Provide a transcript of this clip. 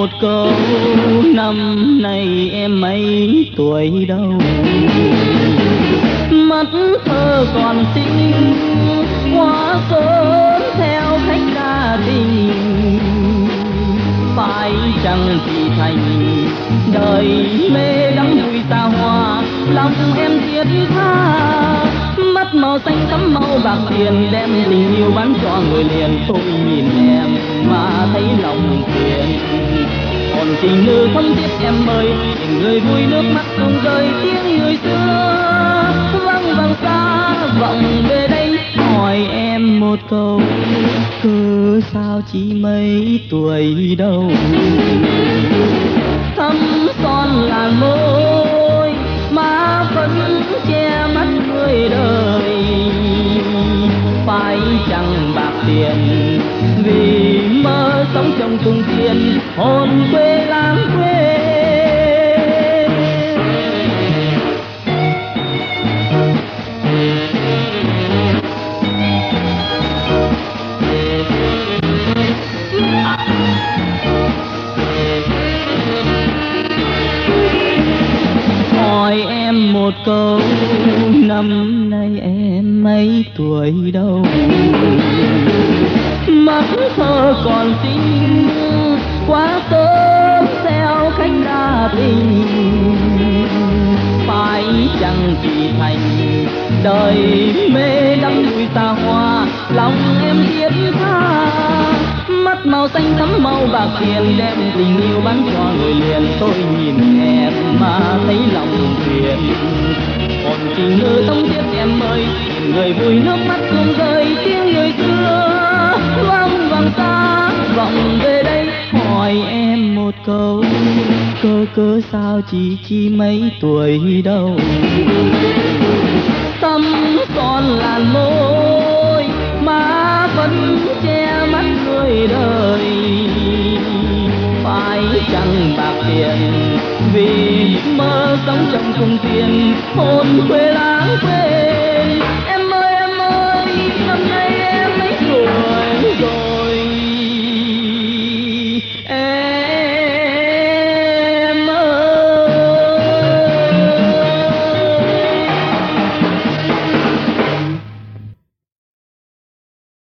một câu, năm nay em mấy tuổi đâu? Mắt thơ còn xinh quá sớm theo khách ca tình, phải chăng chỉ thành đời mê đắm vui xa hoa, lòng em thiết tha. Mắt màu xanh thắm màu bạc tiền, đem tình yêu bán cho người liền. Tôi nhìn em mà thấy lòng phiền, còn tình nữ không biết em ơi, tình người vui nước mắt không rơi. Tiếng người xưa vang vang xa vọng về đây, hỏi em một câu, cớ sao chỉ mấy tuổi đâu? Thắm son làn môi má vẫn che mắt người đời, phải chẳng bạc tiền vì mơ sống trong cung tiền, hồn quê lãng quê. Hỏi em một câu, năm nay em mấy tuổi đâu? Mắt thơ còn xinh quá sớm theo khách đa tình, phải chăng chỉ thành đời mê đắm vui xa hoa, lòng em thiết tha. Mắt màu xanh thắm màu bạc tiền, đem tình yêu bán cho người liền. Tôi nhìn em mà thấy lòng phiền, còn tình nữ không biết em ơi, tình người vui nước mắt không rơi. Tiếng người xưa vang vang xa vọng về đây, hỏi em một câu, cớ sao chỉ mấy tuổi đâu? Tâm son làn môi má vẫn che mắt người đời, phải chẳng bạc tiền vì mơ sống trong cung tiền, hồn quê lãng quê.